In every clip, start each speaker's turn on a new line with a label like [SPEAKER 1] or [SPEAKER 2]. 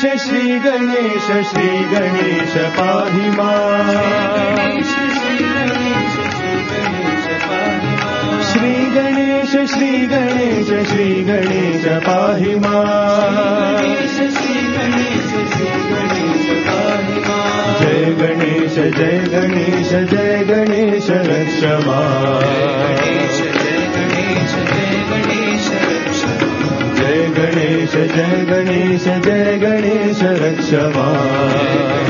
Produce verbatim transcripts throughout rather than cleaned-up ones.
[SPEAKER 1] श्री गणेश श्री गणेश पाहि मां। श्री गणेश श्री गणेश श्री गणेश पाहि मां। जय गणेश जय गणेश जय गणेश रक्ष मां। जय गणेश जय गणेश जय गणेश रक्ष मां।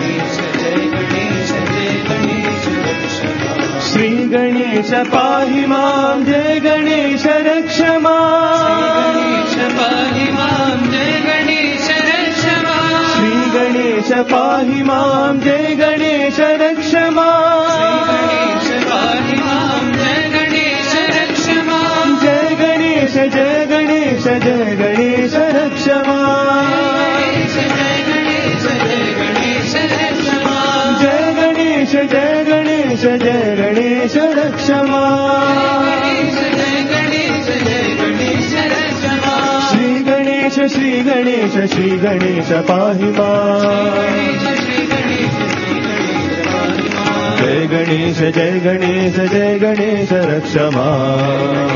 [SPEAKER 1] श्री गणेश पाहि मां जय गणेश रक्ष मां। पाहि मां जय गणेश रक्ष मां। श्री गणेश पाहि मां जय गणेश रक्ष मां। पाहि मां जय गणेश रक्ष मां। जय गणेश जय गणेश जय गणेश रक्ष मां। जय गणेश जय गणेश रक्ष मां। जय गणेश जय गणेश जय गणेश रक्ष मां। श्री गणेश श्री गणेश श्री गणेश पाहि मां। जय गणेश जय गणेश जय गणेश रक्ष मां।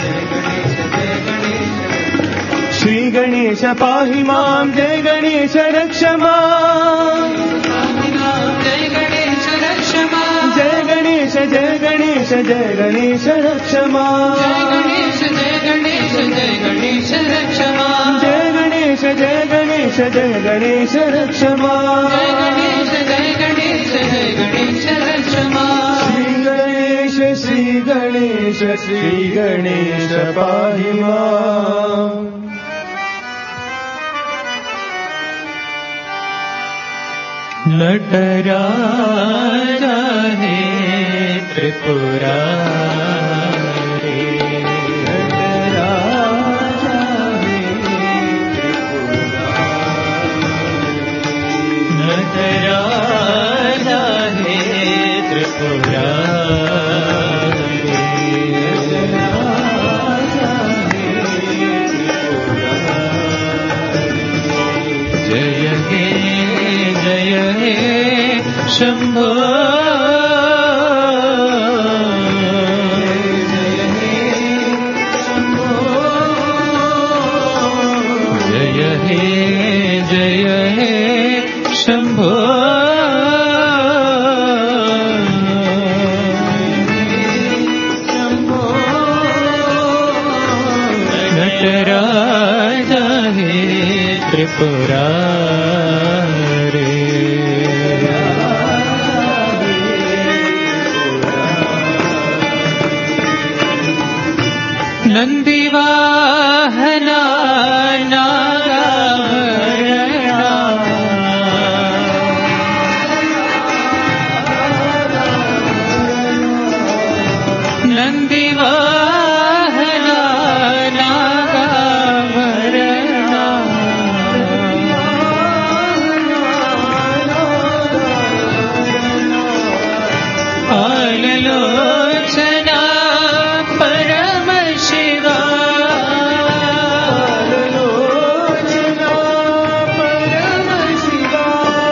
[SPEAKER 1] श्री गणेश पाहि मां जय गणेश रक्ष मां। जय गणेश रक्ष मां। जय गणेश जय गणेश जय गणेश रक्ष मां। जय गणेश जय गणेश जय गणेश रक्ष मां। जय गणेश जय गणेश जय गणेश रक्ष मां। जय गणेश जय गणेश जय गणेश रक्ष मां। श्री गणेश श्री गणेश श्री गणेश पाहि मां। नटराजा हे त्रिपुरारी। नटराजा हे त्रिपुरारी। नटराजा हे त्रिपुरारी। नटराजा हे त्रिपुरारी। जय हे जय हे शंभो। जय हे शंभो। जय हे जय हे शंभो। नटराजा हे त्रिपुरारी। नंदीवाहना नागाभरणा। नंदीवाहना नागाभरणा। आललोचना परम शिवा। आललोचना परम शिवा।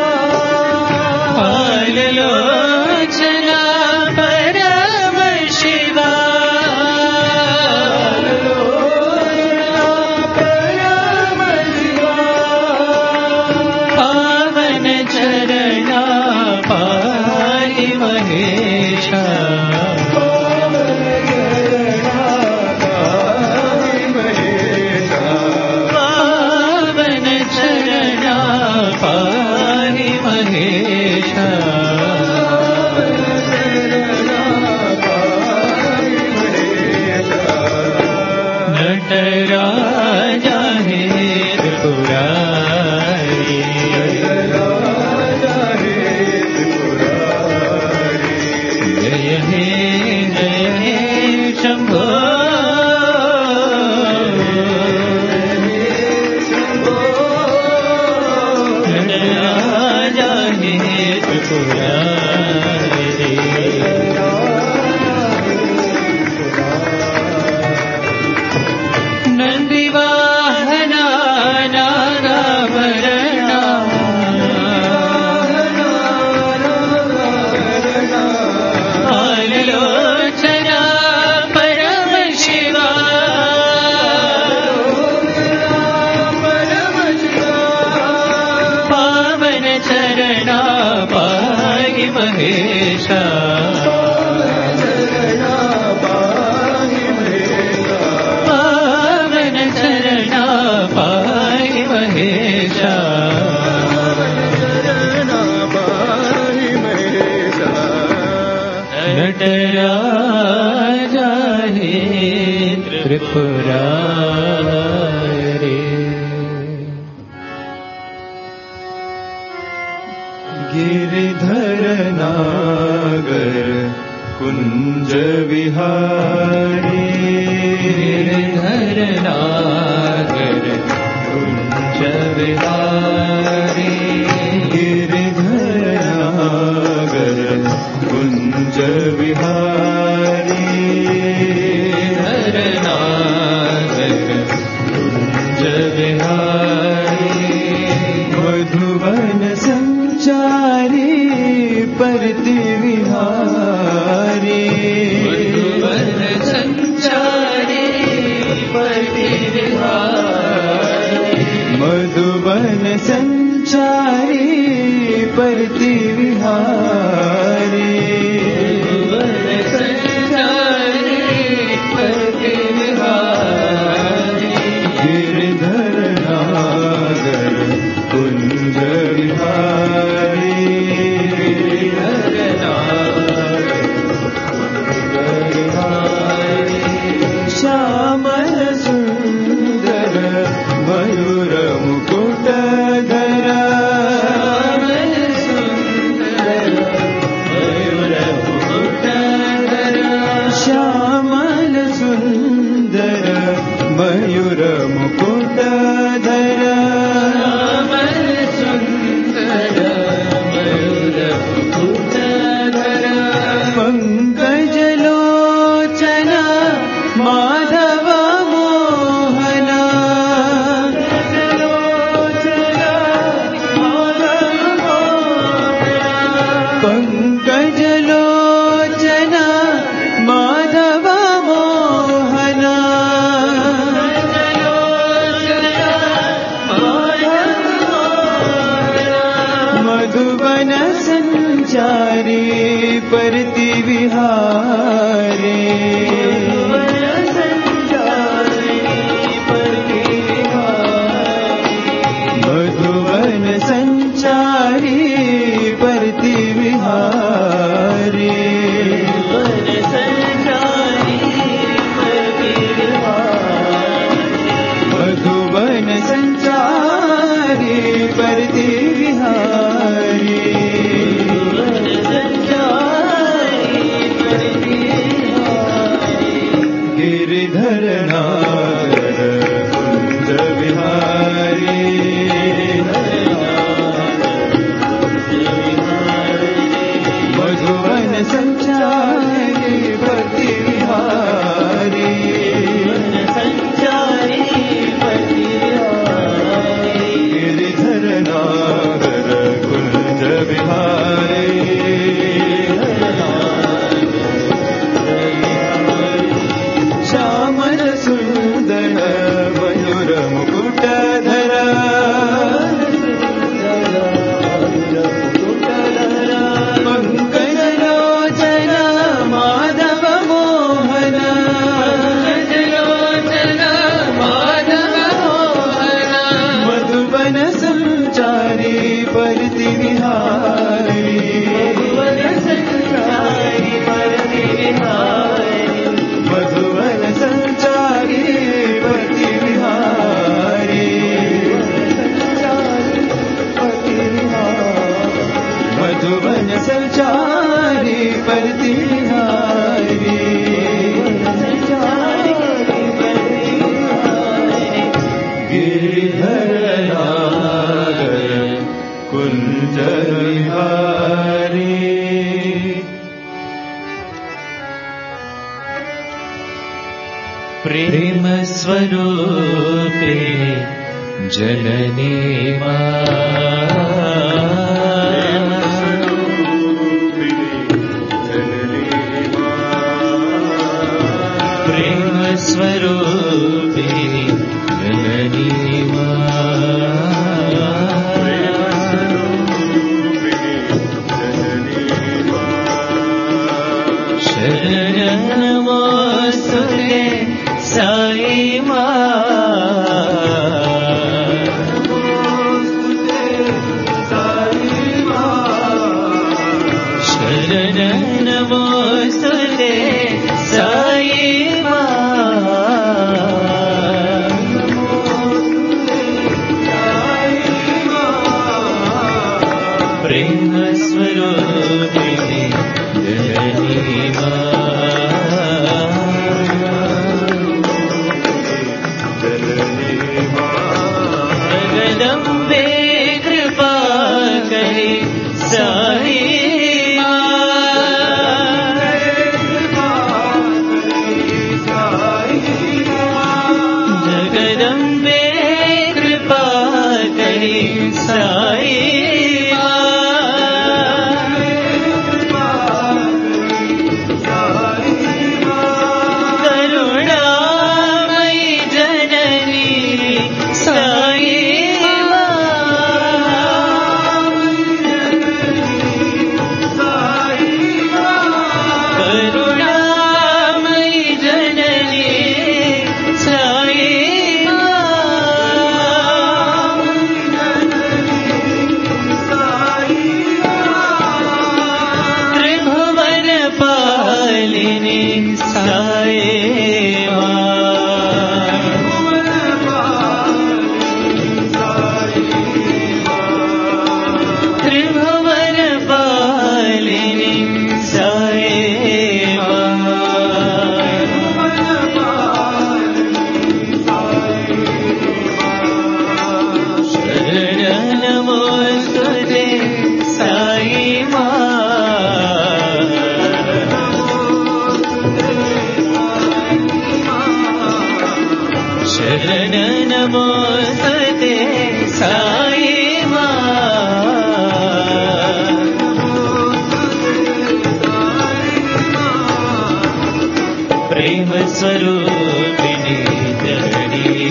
[SPEAKER 1] आललोचना परम शिवा। आललोचना परम शिवा। पावन चरणा पाहि महेशा। पावन चरणा पाहि महेशा। नटराजा हे त्रिपुरारी। जय हे जय हे शंभो। नटराजा हे त्रिपुरारी। नंदीवाहना नागाभरणा। महेश पावन चरणा पाहि महेश नटराजा हे त्रिपुरारी गिरिधर नागर कुंज विहारी गिरिधर नागर कुंज विहारी गिरिधर नागर कुंज विहारी गिरिधर नागर कुंज विहारी मधुवन संचारी परति विहारी मधुवन संचारी परति विहारी मधुवन संचारी परति विहारी मधुवन संचारी परति विहारी गिरिधर नागर कुंज विहारी गिरिधर नागर कुंज विहारी श्यामल सुंदर मयूर मुकुटधर श्यामल सुंदर मयूर मुकुटधर श्यामल सुंदर मयूर मुकुटधर पंकजलोचन माधव मोहना पंकजलोचन माधव मोहना मधुवन संचारी परति विहारी मधुवन संचारी परति विहारी मधुवन संचारी परति विहारी गिरिधर नागर कुंज विहारी मधुवन संचारी परति विहारी गिरिधर नागर कुंज विहारी श्यामल सुंदर मयूर मुकुटधर पंकजलोचन माधव मोहन माधव मोहन मधुवन संचारी परति विहारी मधुवन संचारी परति विहारी मधुवन संचारी परति विहारी मधुवन संचारी परति विहारी गिरिधर नागर कुंज विहारी प्रेम स्वरूपे जननी प्रेम स्वरूपे जननी स्वरूपिणी जननी जगदम्बे कृपा करे साई जगदम्बे कृपा करे साई स्वरूपिणी जननी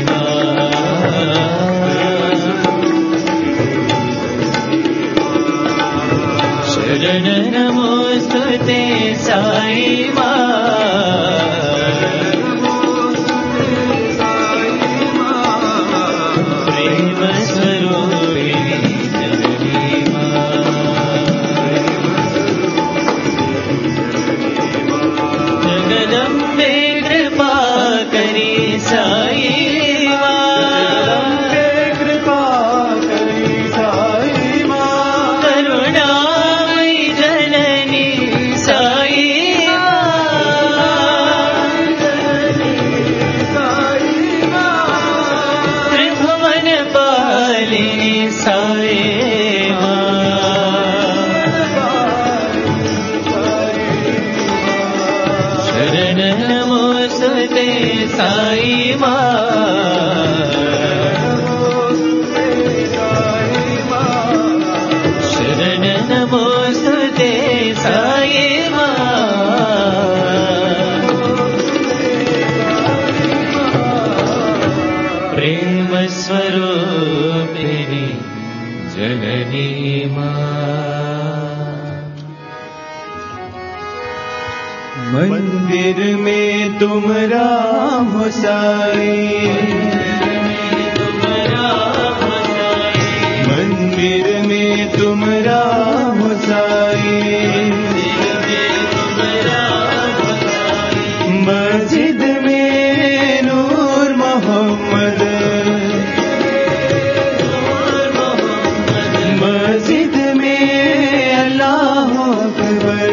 [SPEAKER 1] शरण नमोस्तुते साई प्रेम स्वरूपिणी जननी जगदम्बे कृपा करी साई कृपा करी साई करुणामयी जननी साई त्रिभुवन पालिनी साई शरण नमोस्तुते साई शरण नमोस्तुते साई प्रेम स्वरूपिणी जननी मंदिर में तुम राम साई मंदिर में तुम राम साई मस्जिद में नूर मोहम्मद मस्जिद में अल्लाह अकबर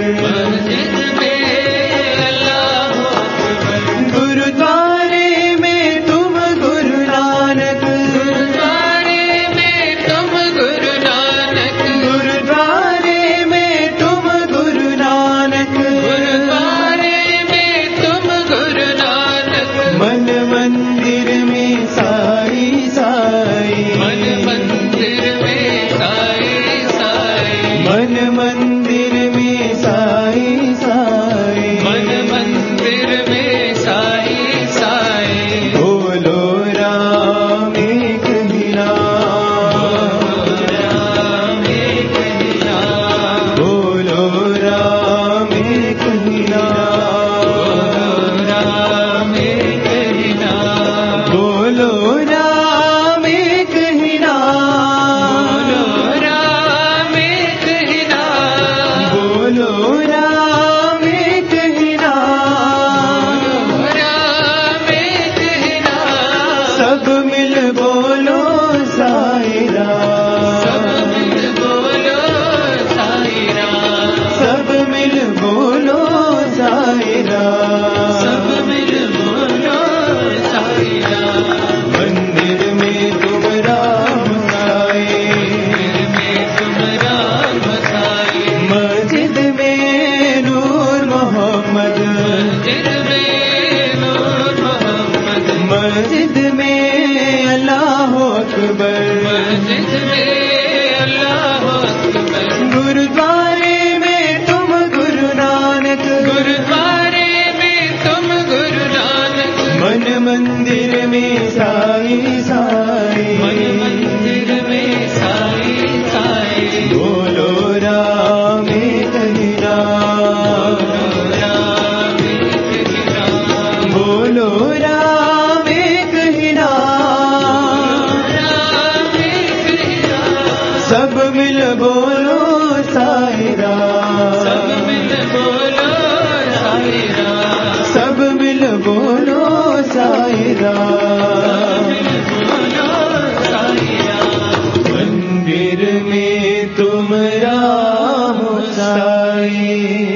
[SPEAKER 1] गुरुद्वारे में तुम गुरु नानक गुरुद्वारे में तुम गुरु नानक गुरुद्वारे में तुम गुरु नानक गुरुद्वारे में तुम गुरु नानक मन मंदिर में साई साई मन मंदिर में साई साई मन मंदिर में साई साई मन मंदिर में साई साई बोलो राम एक ही नाम बोलो राम एक ही नाम बोलो राम एक ही नाम बोलो राम एक ही नाम सब मिल बोलो साई राम सब मिल बोलो साई अकबर,
[SPEAKER 2] मस्जिद में अल्लाह अकबर,
[SPEAKER 1] गुरुद्वारे में तुम गुरु नानक,
[SPEAKER 2] गुरुद्वारे में तुम गुरु नानक,
[SPEAKER 1] मन मंदिर में साई साई,
[SPEAKER 2] मन मंदिर में साई साई,
[SPEAKER 1] बोलो राम एक ही नाम, बोलो राम एक ही नाम, सब मिल बोलो साई राम,
[SPEAKER 2] सब मिल बोलो साई राम,
[SPEAKER 1] सब मिल बोलो साई राम, मंदिर में तुम राम साई।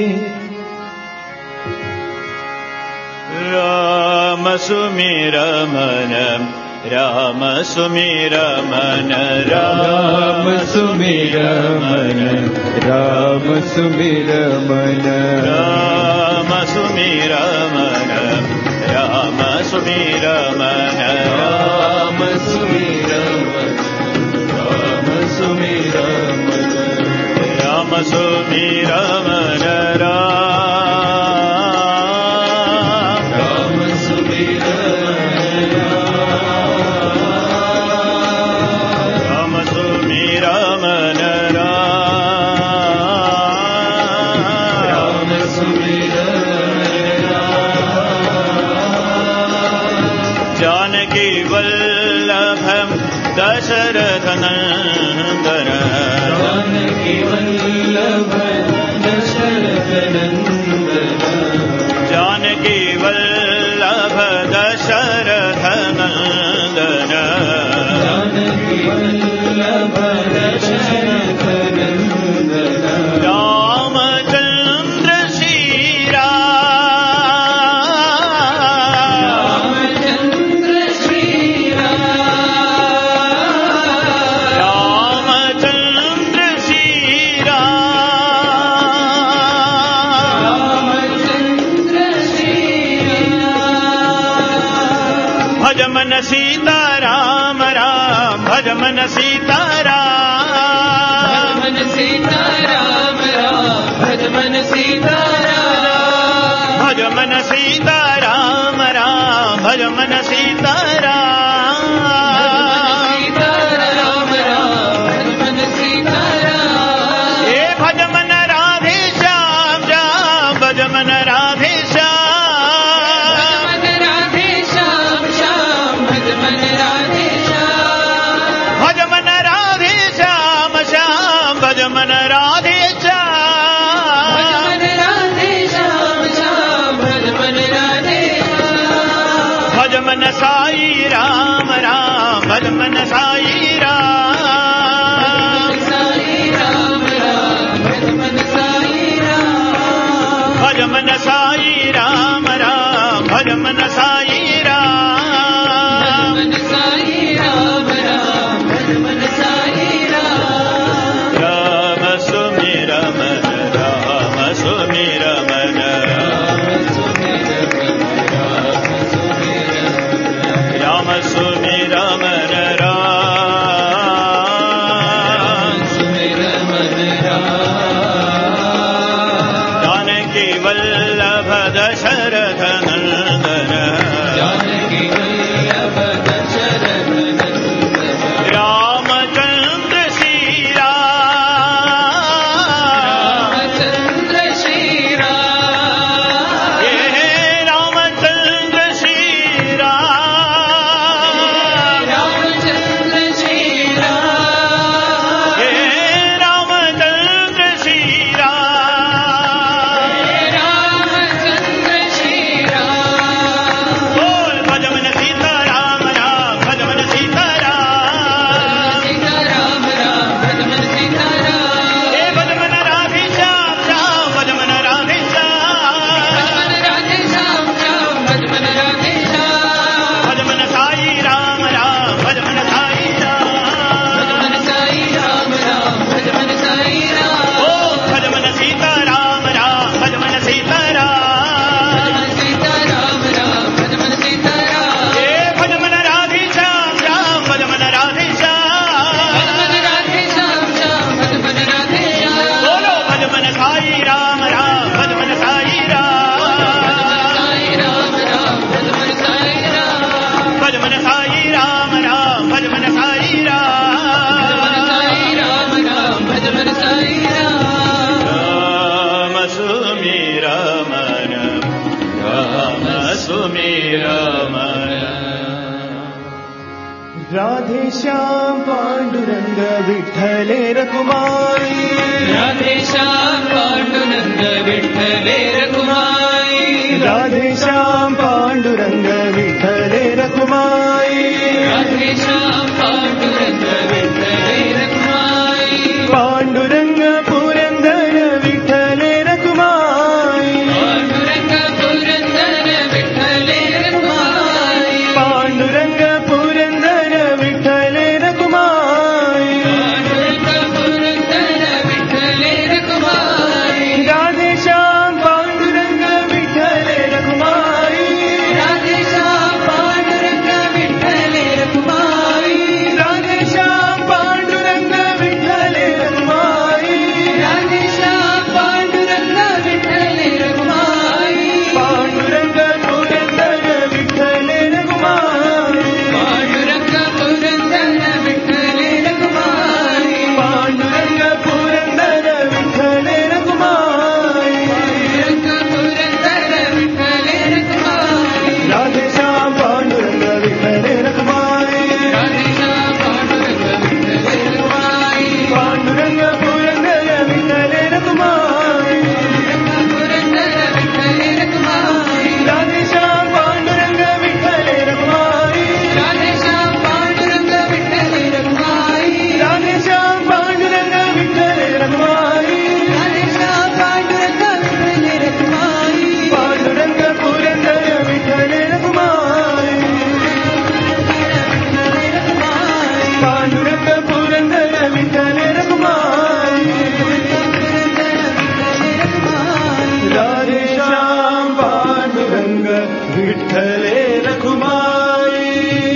[SPEAKER 3] राम सुमिर मन, राम सुमिर मन,
[SPEAKER 1] राम सुमिर मन, राम सुमिर मन,
[SPEAKER 3] राम सुमिर मन, राम सुमिर मन,
[SPEAKER 1] राम सुमिर मन, राम सुमिर मन,
[SPEAKER 3] राम सुमिर मन,
[SPEAKER 1] राम सुमिर
[SPEAKER 3] राम सुमिर मन,
[SPEAKER 1] राम सुमिर
[SPEAKER 3] जानकी वल्लभ दशरथ नंदन,
[SPEAKER 1] जानकी वल्लभ दशरथ नंदन,
[SPEAKER 3] जानकी वल्लभ दशरथ नंदन,
[SPEAKER 1] जानकी वल्लभ दशरथ नंदन,
[SPEAKER 3] रामचंद्र श्री राम,
[SPEAKER 2] रामचंद्र श्री राम,
[SPEAKER 3] रामचंद्र श्री राम,
[SPEAKER 2] रामचंद्र श्री राम,
[SPEAKER 3] भज मन सीता राम राम, भज मन सीता राम,
[SPEAKER 2] मन सीता राम राम, भज मन सीता राम,
[SPEAKER 3] भज मन सीता राम राम, भज मन सीता राम,
[SPEAKER 2] सीता राम राम, भज मन सीता राम,
[SPEAKER 3] हे भज मन राधे श्याम श्याम, भज मन राधे श्याम,
[SPEAKER 2] मन राधे श्याम श्याम, भज मन राधे श्याम,
[SPEAKER 3] भज मन राधे श्याम श्याम, भज मन राधे श्याम,
[SPEAKER 2] मन राधे श्याम श्याम, भज मन राधे श्याम,
[SPEAKER 3] भज मन साई राम राम, भज मन साई राम,
[SPEAKER 2] साई राम राम, भज मन साई राम,
[SPEAKER 3] भज मन साई राम राम, भज मन साई राम,
[SPEAKER 2] मन साई राम राम, भज मन साई राम,
[SPEAKER 3] राम सुमिर मन, राम सुमिर मन, राम सुमिर मन, राम
[SPEAKER 2] सुमिर मन राम,
[SPEAKER 3] जानकी वल्लभ दशरथ नंदन,
[SPEAKER 2] जानकी
[SPEAKER 1] राधे श्याम पांडुरंग विठ्ठले रखुमाई,
[SPEAKER 2] राधे श्याम पांडुरंग विठ्ठले रखुमाई,
[SPEAKER 1] राधे श्याम पांडुरंग विठ्ठले रखुमाई,
[SPEAKER 2] राधे श्याम पांडुरंग विठ्ठले रखुमाई,
[SPEAKER 1] पांडुरंग पुरंदर विठ्ठले रखुमाई,
[SPEAKER 2] पांडुरंग पुरंदर विठ्ठले रखुमाई,
[SPEAKER 1] पांडुरंग पुरंदर विठ्ठले रखुमाई,
[SPEAKER 2] पांडुरंग पुरंदर विठ्ठले रखुमाई,
[SPEAKER 1] राधे श्याम पांडुरंग विठ्ठले रखुमाई,
[SPEAKER 2] राधे श्याम पांडुरंग विठ्ठले रखुमाई,
[SPEAKER 1] राधे श्याम पांडुरंग विठ्ठले रखुमाई,
[SPEAKER 2] राधे श्याम पांडुरंग विठ्ठले रखुमाई,
[SPEAKER 1] पांडुरंग पुरंदर विठ्ठले रखुमाई,
[SPEAKER 2] पांडुरंग पुरंदर विठ्ठले रखुमाई,
[SPEAKER 1] पांडुरंग पुरंदर विठ्ठले रखुमाई,
[SPEAKER 2] पांडुरंग पुरंदर विठ्ठले रखुमाई,
[SPEAKER 1] राधे श्याम पांडुरंग विठ्ठले रखुमाई,
[SPEAKER 2] राधे श्याम पांडुरंग विठ्ठले रखुमाई,
[SPEAKER 1] पांडुरंग पुरंदर विठ्ठले रखुमाई,
[SPEAKER 2] पुरंदर विठ्ठले रखुमाई,
[SPEAKER 1] राधे श्याम पांडुरंग विठ्ठले रखुमाई,
[SPEAKER 2] राधे श्याम पांडुरंग विठ्ठले रखुमाई,
[SPEAKER 1] राधे श्याम पांडुरंग विठ्ठले रखुमाई,
[SPEAKER 2] राधे श्याम पांडुरंग विठ्ठले रखुमाई,
[SPEAKER 1] पांडुरंग पुरंदर विठ्ठले रखुमाई, पांडुरंग पुरंदर विठ्ठले रखुमाई, राधे श्याम पांडुरंग विठ्ठले रखुमाई,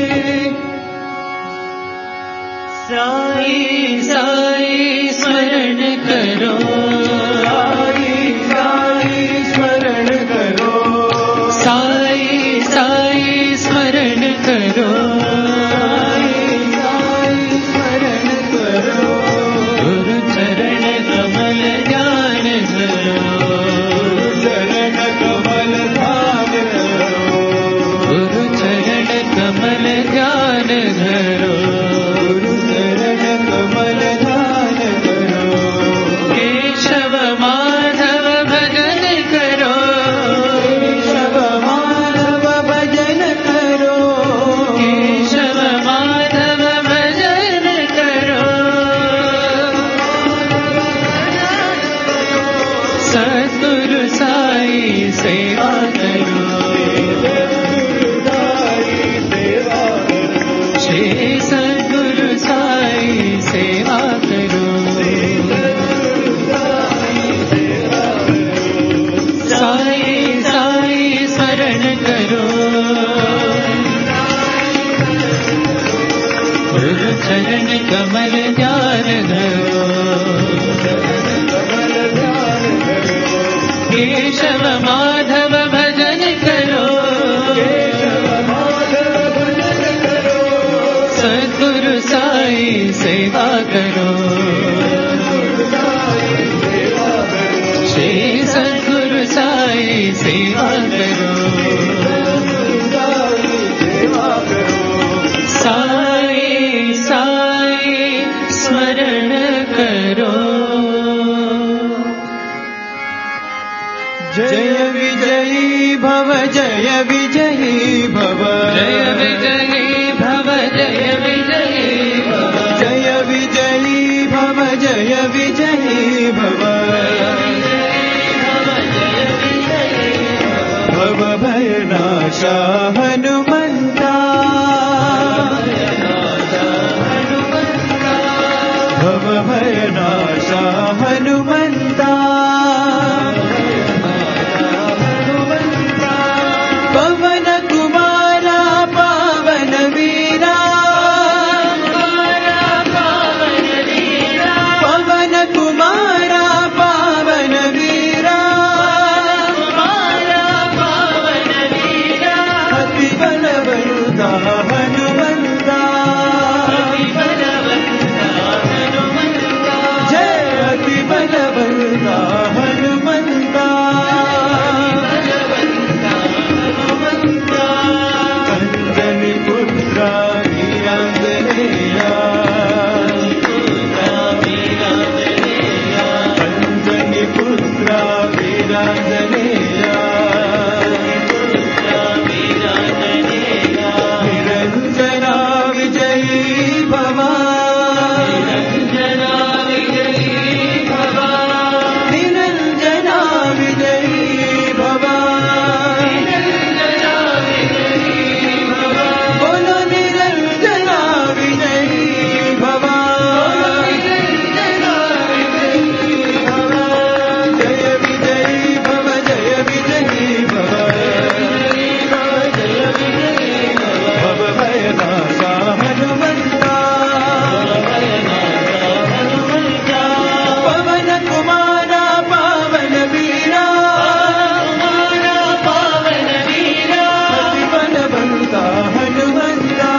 [SPEAKER 2] साई साई स्मरण करो,
[SPEAKER 1] साई साई स्मरण करो,
[SPEAKER 2] साई साई स्मरण करो,
[SPEAKER 1] साई साई स्मरण करो,
[SPEAKER 2] गुरु चरण कमल ध्यान धरो,
[SPEAKER 1] चरण कमल ध्यान करो,
[SPEAKER 2] गुरु चरण कमल ध्यान धरो,
[SPEAKER 1] गुरु चरण कमल ध्यान करो,
[SPEAKER 2] केशव माधव भजन करो,
[SPEAKER 1] केशव माधव भजन करो,
[SPEAKER 2] केशव माधव भजन करो, सद्गुरु साई सेवा करो, श्री सद्गुरु साई सेवा करो, साई साई शरण करो, गुरु चरण कमल ध्यान धरो, केशव माधव भजन करो, सद्गुरु साई सेवा करो, श्री सद्गुरु साई सेवा करो, साई साई स्मरण करो,
[SPEAKER 1] जय विजयी भव जय विजयी भव,
[SPEAKER 2] जय विजयी भव जय विजयी भव,
[SPEAKER 1] जय विजयी भव जय विजयी भव, भव भयनाशा हनुमन्ता, भव भयनाशा हनुमन्ता, पवन कुमारा पावन वीरा, पवन कुमारा पावन वीरा, अति बलवन्ता हनुमन्ता, जय अति बल भव
[SPEAKER 2] निरञ्जना विजयी भव
[SPEAKER 1] निरञ्जना विजयी भव
[SPEAKER 2] निरञ्जना विजयी भव
[SPEAKER 1] बोलो निरञ्जना विजयी भव
[SPEAKER 2] निरञ्जना विजयी भव
[SPEAKER 1] जय विजयी भव जय विजयी भव
[SPEAKER 2] जय विजयी भव
[SPEAKER 1] भव भयनाशा हनुमन्ता
[SPEAKER 2] हनुमन्ता
[SPEAKER 1] पवन कुमारा पावन वीरा
[SPEAKER 2] कुमारा पावन वीरा
[SPEAKER 1] बलवन्ता हनुमन्ता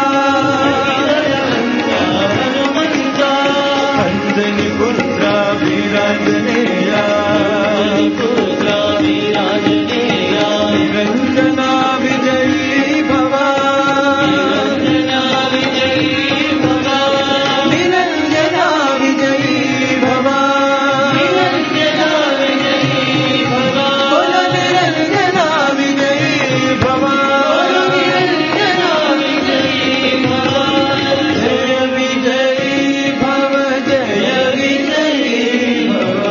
[SPEAKER 2] हनुमन्ता
[SPEAKER 1] अंजनी पुत्रा वीरांजनेया
[SPEAKER 2] पुत्रा वीरांजनेया
[SPEAKER 1] निरञ्जना विजयी भव
[SPEAKER 2] निरञ्जना विजयी भव
[SPEAKER 1] निरञ्जना विजयी भव
[SPEAKER 2] निरञ्जना विजयी भव
[SPEAKER 1] बोलो निरञ्जना विजयी भव
[SPEAKER 2] निरञ्जना विजयी भव
[SPEAKER 1] जय विजयी भव जय विजयी भव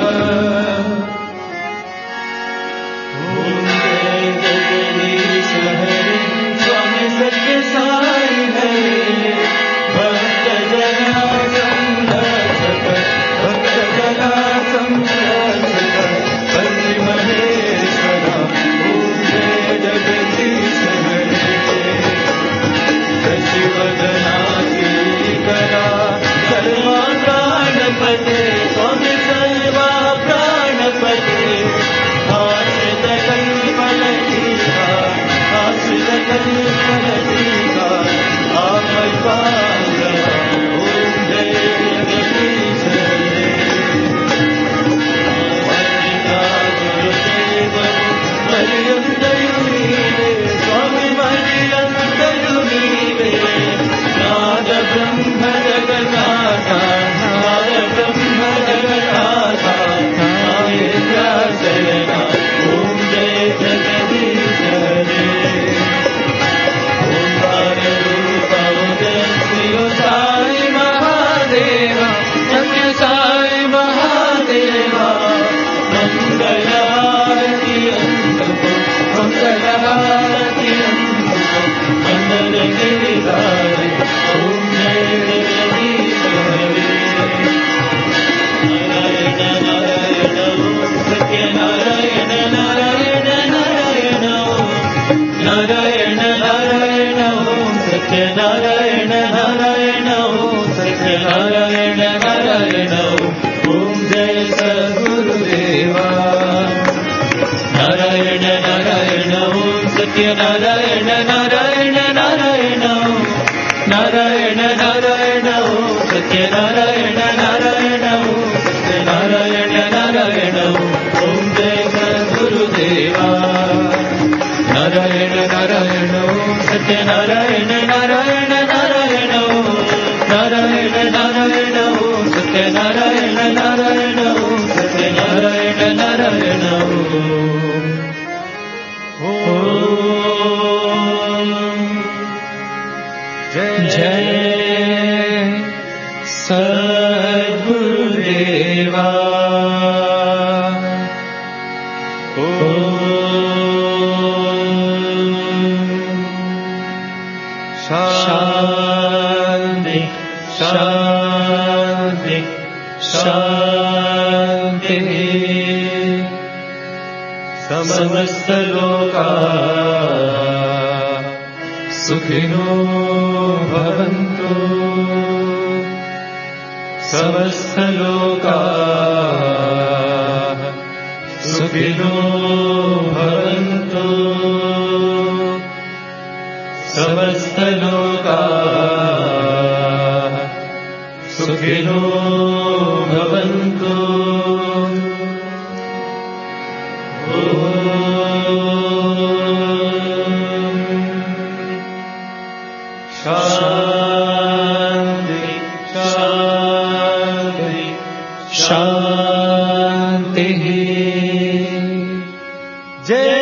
[SPEAKER 1] ओम जय जगदीश हरे स्वामी सत्य साई हरे भक्त जना संरक्षक भक्त जना संरक्षक हरि महेश्वर ओम जय जगदीश हरे शशिवदनाची करा सर्वा प्राणपते स्वामी सर्वा प्राणपते आश्रित कल्पलतीका आश्रित कल्पलतीका आपै पालय ओम जय जगदीश हरे मल्लिका गुरुदेव पर्यन्तयुनीवे स्वामी पर्यन्तयुनीवे नाद ब्रह्म जगन्नाथा नाद ब्रह्म जगन्नाथा नागेन्द्र शरणा ओम जय जगदीश हरे ओंकार रूप उदय श्री साई महादेव सत्य साई महादेवा मंगलहारति अंतको मंगलहारति अंतको मंगल गिरिधारी ओम जय जगदीश हरे नारायण नारायण ओम सत्य नारायण नारायण नारायण ओम नारायण नारायण ओम सत्य नारायण नारायण ओम सत्य नारायण नारायण ओम जय सद्गुरुदेवा नारायण नारायण ओम सत्य नारायण नारायण नारायण ओम नारायण नारायण ओम सत्य नारायण नारायण ओम सत्य नारायण नारायण ओम जय सद्गुरुदेवा नारायण नारायण ओम सत्य नारायण नारायण नारायण ओम नारायण नारायण ओम सत्य नारायण नारायण ओम सत्य नारायण नारायण ओम जय सद्गुरुदेवा शांति शांति शांति समस्त लोका सुखिनो भवन्तु समस्त लोका सुखिनो भवन्तु समस्त लोका सुखिनो भवन्तु शांति शांति शांति जय